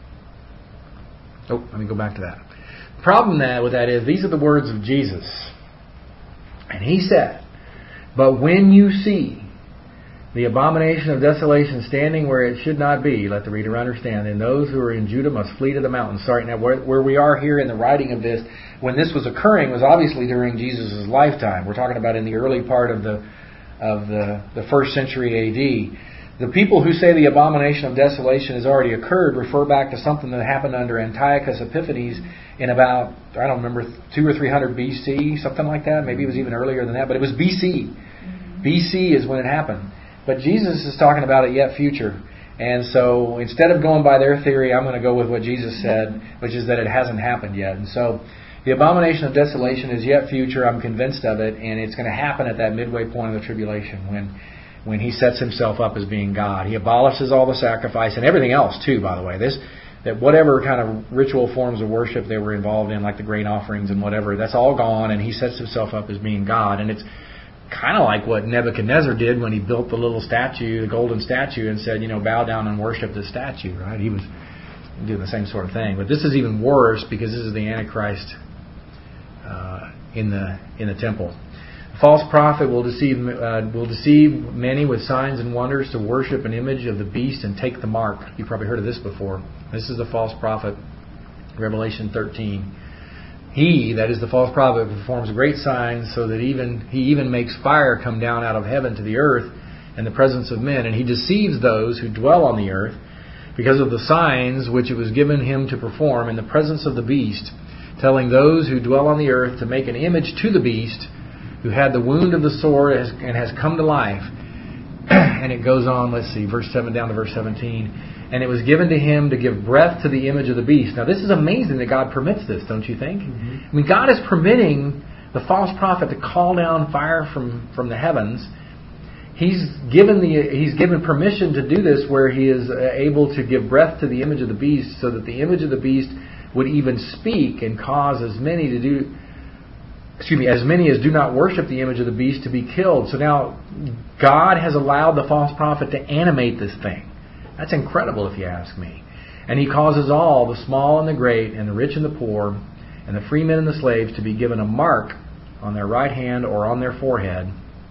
oh, let me go back to that. The problem that with that is, these are the words of Jesus. And he said, but when you see the abomination of desolation standing where it should not be, let the reader understand, and those who are in Judah must flee to the mountains. Sorry, now where, where we are here in the writing of this, when this was occurring was obviously during Jesus' lifetime. We're talking about in the early part of the of the, the first century A D. The people who say the abomination of desolation has already occurred refer back to something that happened under Antiochus Epiphanes in about, I don't remember, two or three hundred B C, something like that. Maybe it was even earlier than that, but it was B C. Mm-hmm. B C is when it happened. But Jesus is talking about it yet future. And so instead of going by their theory, I'm going to go with what Jesus said, which is that it hasn't happened yet. And so the abomination of desolation is yet future. I'm convinced of it. And it's going to happen at that midway point of the tribulation when when he sets himself up as being God. He abolishes all the sacrifice and everything else too, by the way. This that whatever kind of ritual forms of worship they were involved in, like the grain offerings and whatever, that's all gone, and he sets himself up as being God. And it's kind of like what Nebuchadnezzar did when he built the little statue, the golden statue, and said, you know, bow down and worship this statue, right? He was doing the same sort of thing. But this is even worse because this is the Antichrist uh, in the in the temple. The false prophet will deceive uh, will deceive many with signs and wonders to worship an image of the beast and take the mark. You've probably heard of this before. This is the false prophet, Revelation thirteen. He, that is the false prophet, performs great signs so that even he even makes fire come down out of heaven to the earth in the presence of men. And he deceives those who dwell on the earth because of the signs which it was given him to perform in the presence of the beast, telling those who dwell on the earth to make an image to the beast who had the wound of the sword and has come to life. And it goes on, let's see, verse seven down to verse seventeen. And it was given to him to give breath to the image of the beast. Now this is amazing that God permits this, don't you think? Mm-hmm. I mean, God is permitting the false prophet to call down fire from, from the heavens. He's given the he's given permission to do this where he is able to give breath to the image of the beast so that the image of the beast would even speak and cause as many to do excuse me, as many as do not worship the image of the beast to be killed. So now God has allowed the false prophet to animate this thing. That's incredible if you ask me. And he causes all, the small and the great, and the rich and the poor, and the free men and the slaves to be given a mark on their right hand or on their forehead.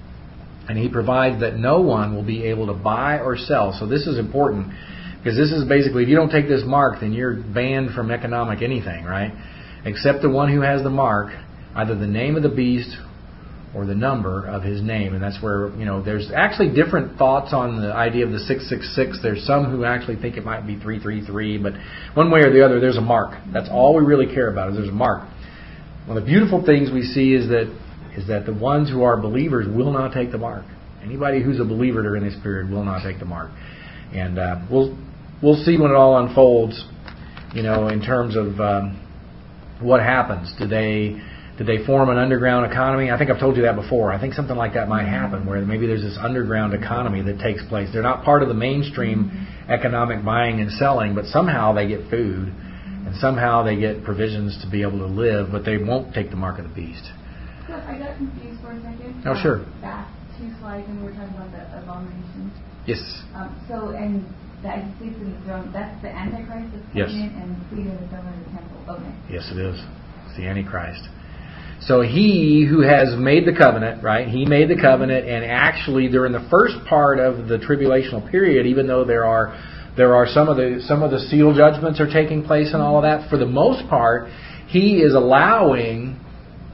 And he provides that no one will be able to buy or sell. So this is important, because this is basically, if you don't take this mark, then you're banned from economic anything, right? Except the one who has the mark, either the name of the beast or the number of his name. And that's where, you know, there's actually different thoughts on the idea of the six six six. There's some who actually think it might be three three three, but one way or the other, there's a mark. That's all we really care about, is there's a mark. One of the beautiful things we see is that is that the ones who are believers will not take the mark. Anybody who's a believer during this period will not take the mark. And uh, we'll we'll see when it all unfolds, you know, in terms of um, what happens. Do they... Did they form an underground economy? I think I've told you that before. I think something like that might happen, where maybe there's this underground economy that takes place. They're not part of the mainstream economic buying and selling, but somehow they get food, and somehow they get provisions to be able to live, but they won't take the mark of the beast. So I got confused for a second. Oh, sure. Back two slides, and we were talking about the abomination. Yes. Um, so, and that he sleeps in the throne, that's the Antichrist that's coming yes. in and sleeping in the throne of the temple. Okay. Yes, it is. It's the Antichrist. So he who has made the covenant, right? He made the covenant, and actually during the first part of the tribulational period, even though there are there are some of the some of the seal judgments are taking place and all of that, for the most part, he is allowing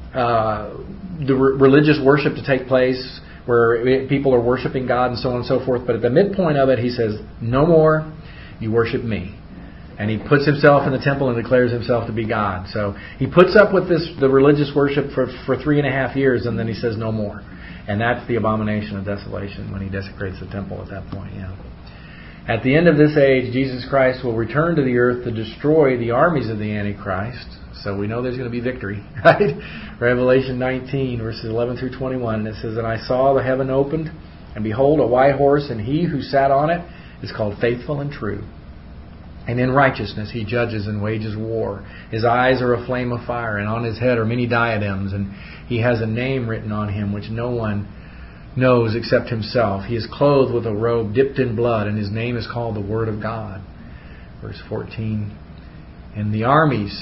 uh, the re- religious worship to take place, where people are worshiping God and so on and so forth. But at the midpoint of it, he says, no more, you worship me. And he puts himself in the temple and declares himself to be God. So he puts up with this, the religious worship for, for three and a half years, and then he says no more. And that's the abomination of desolation when he desecrates the temple at that point. Yeah. At the end of this age, Jesus Christ will return to the earth to destroy the armies of the Antichrist. So we know there's going to be victory, right? Revelation nineteen, verses eleven through twenty-one. It says, and I saw the heaven opened, and behold, a white horse, and he who sat on it is called Faithful and True. And in righteousness he judges and wages war. His eyes are a flame of fire, and on his head are many diadems, and he has a name written on him which no one knows except himself. He is clothed with a robe dipped in blood, and his name is called the Word of God. Verse fourteen. And the armies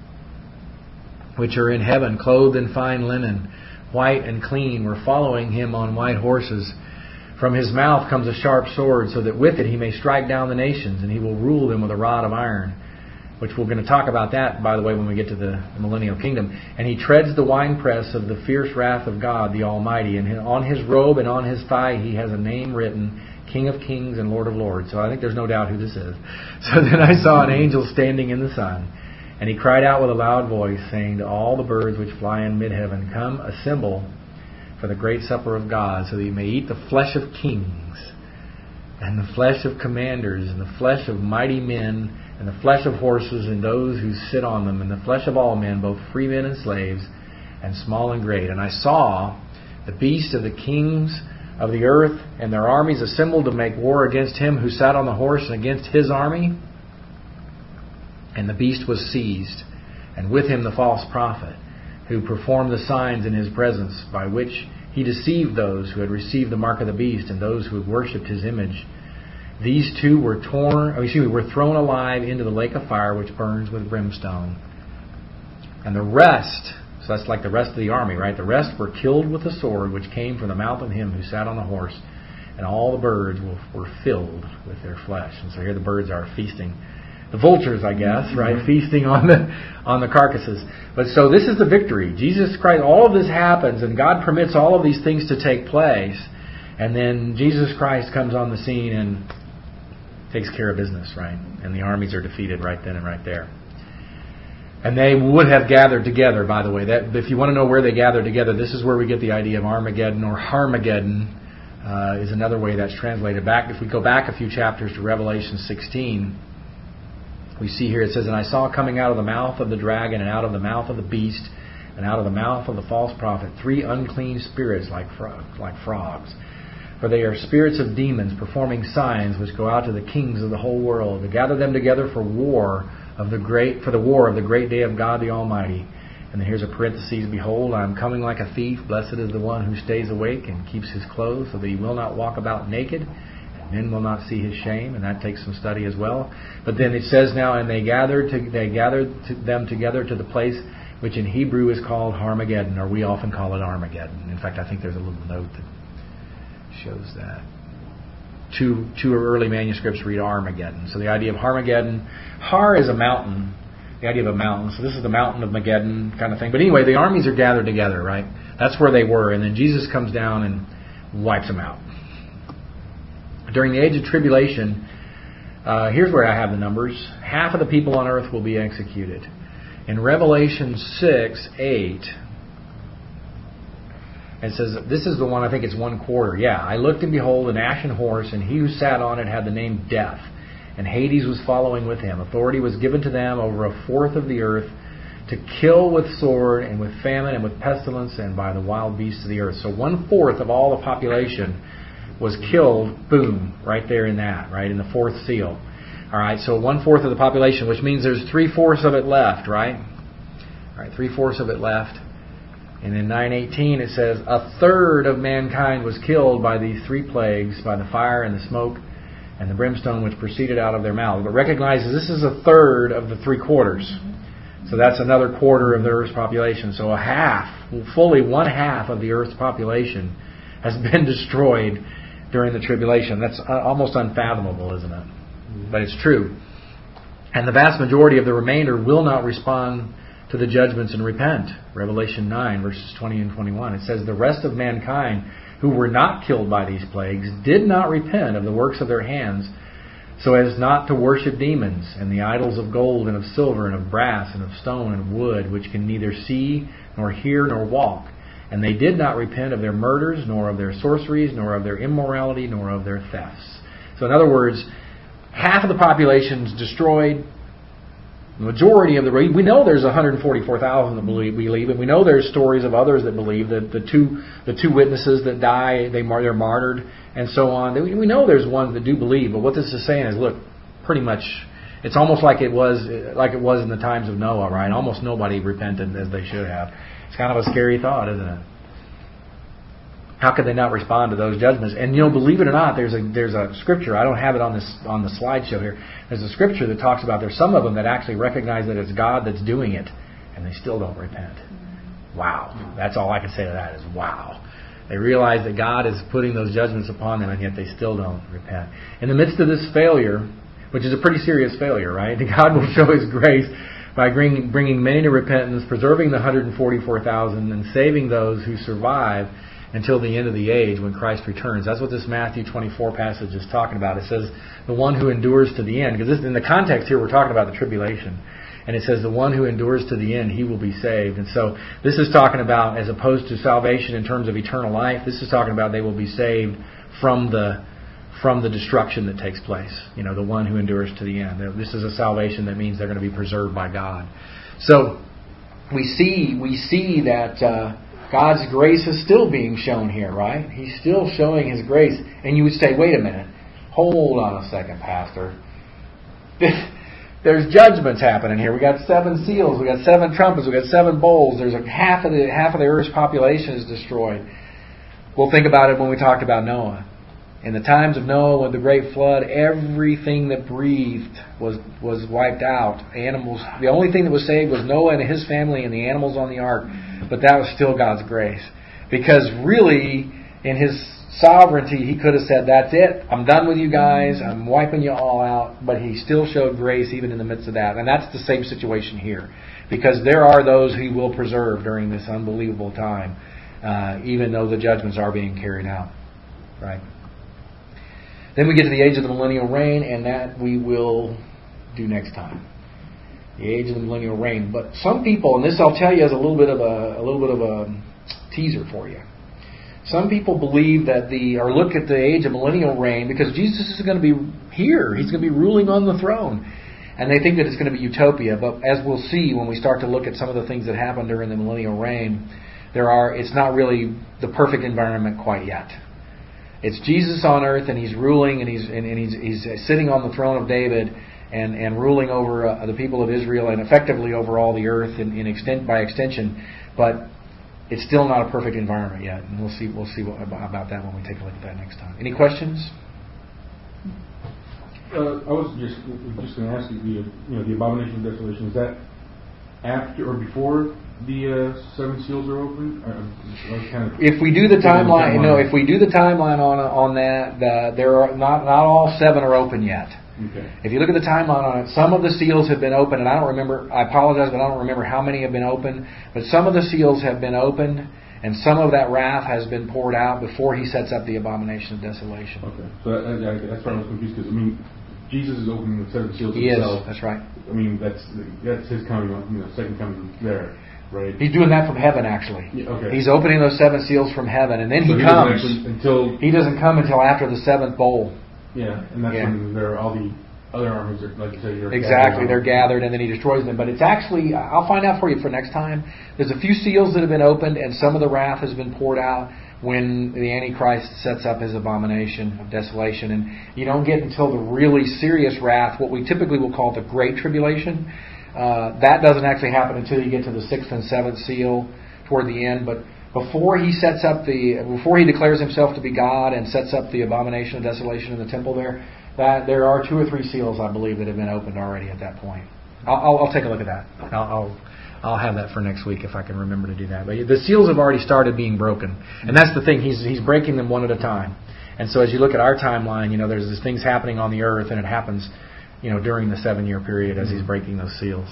which are in heaven, clothed in fine linen, white and clean, were following him on white horses. From his mouth comes a sharp sword, so that with it he may strike down the nations, and he will rule them with a rod of iron. Which we're going to talk about that, by the way, when we get to the millennial kingdom. And he treads the winepress of the fierce wrath of God, the Almighty. And on his robe and on his thigh he has a name written, King of Kings and Lord of Lords. So I think there's no doubt who this is. So then I saw an angel standing in the sun. And he cried out with a loud voice, saying to all the birds which fly in mid-heaven, come, assemble for the great supper of God, so that you may eat the flesh of kings, and the flesh of commanders, and the flesh of mighty men, and the flesh of horses, and those who sit on them, and the flesh of all men, both free men and slaves, and small and great. And I saw the beast of the kings of the earth, and their armies assembled to make war against him who sat on the horse, and against his army. And the beast was seized, and with him the false prophet, who performed the signs in his presence, by which he deceived those who had received the mark of the beast and those who had worshipped his image. These two were torn, oh, excuse me, were thrown alive into the lake of fire, which burns with brimstone. And the rest, so that's like the rest of the army, right? The rest were killed with the sword which came from the mouth of him who sat on the horse, and all the birds were filled with their flesh. And so here the birds are feasting. The vultures, I guess, right? Mm-hmm. Feasting on the on the carcasses. But so this is the victory. Jesus Christ, all of this happens, and God permits all of these things to take place. And then Jesus Christ comes on the scene and takes care of business, right? And the armies are defeated right then and right there. And they would have gathered together, by the way. That if you want to know where they gathered together, this is where we get the idea of Armageddon, or Harmageddon uh, is another way that's translated. Back, if we go back a few chapters to Revelation sixteen, we see here it says, and I saw coming out of the mouth of the dragon, and out of the mouth of the beast, and out of the mouth of the false prophet, three unclean spirits like frogs, like frogs. For they are spirits of demons, performing signs which go out to the kings of the whole world, to gather them together for war of the great for the war of the great day of God the Almighty. And then here's a parenthesis, behold, I am coming like a thief. Blessed is the one who stays awake and keeps his clothes, so that he will not walk about naked. Men will not see his shame, and that takes some study as well. But then it says now, and they gathered to, they gathered to them together to the place which in Hebrew is called Harmageddon, or we often call it Armageddon. In fact, I think there's a little note that shows that. Two two early manuscripts read Armageddon. So the idea of Harmageddon, Har is a mountain, the idea of a mountain. So this is the mountain of Mageddon kind of thing. But anyway, the armies are gathered together, right? That's where they were, and then Jesus comes down and wipes them out. During the age of tribulation, uh, here's where I have the numbers. Half of the people on earth will be executed. In Revelation six, eight, it says, this is the one, I think it's one quarter. Yeah, I looked and behold an ashen horse, and he who sat on it had the name Death. And Hades was following with him. Authority was given to them over a fourth of the earth to kill with sword and with famine and with pestilence and by the wild beasts of the earth. So one fourth of all the population was killed, boom, right there in that, right, in the fourth seal. All right, so one-fourth of the population, which means there's three-fourths of it left, right? All right, three-fourths of it left. And in nine eighteen it says, a third of mankind was killed by these three plagues, by the fire and the smoke and the brimstone which proceeded out of their mouths. But recognize this is a third of the three quarters. So that's another quarter of the Earth's population. So a half, fully one half of the Earth's population has been destroyed during the tribulation. That's almost unfathomable, isn't it? But it's true. And the vast majority of the remainder will not respond to the judgments and repent. Revelation nine, verses twenty and twenty-one. It says, the rest of mankind who were not killed by these plagues did not repent of the works of their hands, so as not to worship demons and the idols of gold and of silver and of brass and of stone and wood, which can neither see nor hear nor walk. And they did not repent of their murders, nor of their sorceries, nor of their immorality, nor of their thefts. So in other words, half of the population is destroyed. The majority of the... We know there's one hundred forty-four thousand that believe, believe, and we know there's stories of others that believe. That the two the two witnesses that die, they, they're martyred, and so on. We know there's ones that do believe, but what this is saying is, look, pretty much, it's almost like it was like it was in the times of Noah, right? Almost nobody repented as they should have. It's kind of a scary thought, isn't it? How could they not respond to those judgments? And you know, believe it or not, there's a there's a scripture. I don't have it on this on the slideshow here. There's a scripture that talks about there's some of them that actually recognize that it's God that's doing it, and they still don't repent. Wow, that's all I can say to that is wow. They realize that God is putting those judgments upon them, and yet they still don't repent. In the midst of this failure, which is a pretty serious failure, right? God will show His grace by bringing bringing many to repentance, preserving the one hundred forty-four thousand, and saving those who survive until the end of the age when Christ returns. That's what this Matthew twenty-four passage is talking about. It says, the one who endures to the end. Because this, in the context here, we're talking about the tribulation. And it says, the one who endures to the end, he will be saved. And so this is talking about, as opposed to salvation in terms of eternal life, this is talking about they will be saved from the from the destruction that takes place. You know, the one who endures to the end. This is a salvation that means they're going to be preserved by God. So we see we see that... Uh, God's grace is still being shown here, right? He's still showing His grace. And you would say, wait a minute. Hold on a second, Pastor. There's judgments happening here. We got seven seals. We got seven trumpets. We got seven bowls. There's a half of the half of the earth's population is destroyed. We'll think about it when we talked about Noah. In the times of Noah, with the great flood, everything that breathed was was wiped out. Animals. The only thing that was saved was Noah and his family and the animals on the ark. But that was still God's grace. Because really, in His sovereignty, He could have said, that's it. I'm done with you guys. I'm wiping you all out. But He still showed grace even in the midst of that. And that's the same situation here. Because there are those He will preserve during this unbelievable time. Uh, even though the judgments are being carried out. Right? Then we get to the age of the millennial reign, and that we will do next time. The age of the millennial reign. But some people, and this I'll tell you as a little bit of a, a little bit of a teaser for you. Some people believe that the, or look at the age of millennial reign, because Jesus is going to be here. He's going to be ruling on the throne. And they think that it's going to be utopia. But as we'll see when we start to look at some of the things that happened during the millennial reign, there are, it's not really the perfect environment quite yet. It's Jesus on earth, and He's ruling, and He's and, and he's, he's sitting on the throne of David, and, and ruling over uh, the people of Israel, and effectively over all the earth, in, in extent by extension. But it's still not a perfect environment yet, and we'll see we'll see what, about that when we take a look at that next time. Any questions? Uh, I was just just going to ask you, the you know the abomination of desolation, is that after or before the uh, seven seals are opened? Kind of if we do the timeline, no. If we do the timeline on on that, the, there are not not all seven are open yet. Okay. If you look at the timeline on it, some of the seals have been opened, and I don't remember. I apologize, but I don't remember how many have been opened. But some of the seals have been opened, and some of that wrath has been poured out before He sets up the abomination of desolation. Okay, so that, that, that's why I was confused, because I mean, Jesus is opening the seven seals he himself. He is. That's right. I mean, that's that's His coming, you know, second coming there. Right. He's doing that from heaven, actually. Yeah, okay. He's opening those seven seals from heaven, and then so he, he comes. Doesn't actually, until he doesn't come until after the seventh bowl. Yeah, and that's yeah. when there are all the other armies, are, like you said, are exactly. Gathered they're gathered, and then He destroys them. But it's actually, I'll find out for you for next time. There's a few seals that have been opened, and some of the wrath has been poured out when the Antichrist sets up his abomination of desolation. And you don't get until the really serious wrath, what we typically will call the Great Tribulation. Uh, that doesn't actually happen until you get to the sixth and seventh seal toward the end. But before he sets up the, before He declares Himself to be God and sets up the abomination of desolation in the temple there, that there are two or three seals, I believe, that have been opened already at that point. I'll, I'll, I'll take a look at that. I'll, I'll I'll have that for next week if I can remember to do that. But the seals have already started being broken, and that's the thing. He's he's breaking them one at a time. And so as you look at our timeline, you know, there's these things happening on the earth, and it happens, you know, during the seven-year period as He's breaking those seals.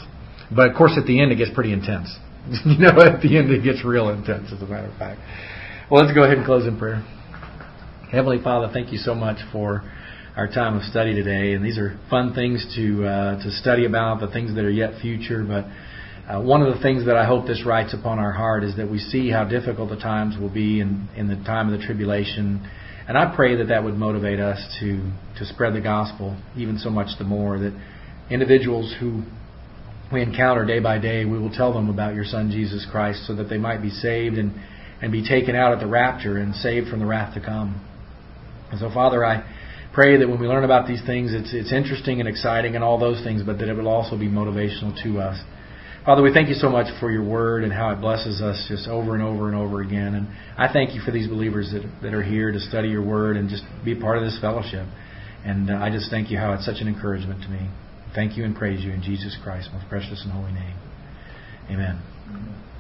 But of course, at the end, it gets pretty intense. You know, at the end, it gets real intense, as a matter of fact. Well, let's go ahead and close in prayer. Heavenly Father, thank you so much for our time of study today. And these are fun things to uh, to study about, the things that are yet future. But uh, one of the things that I hope this writes upon our heart is that we see how difficult the times will be in, in the time of the tribulation. And I pray that that would motivate us to, to spread the gospel even so much the more, that individuals who we encounter day by day, we will tell them about your Son, Jesus Christ, so that they might be saved and, and be taken out at the rapture and saved from the wrath to come. And so, Father, I pray that when we learn about these things, it's it's interesting and exciting and all those things, but that it will also be motivational to us. Father, we thank you so much for your word and how it blesses us just over and over and over again. And I thank you for these believers that, that are here to study your word and just be a part of this fellowship. And uh, I just thank you how it's such an encouragement to me. Thank you and praise you in Jesus Christ's most precious and holy name. Amen. Amen.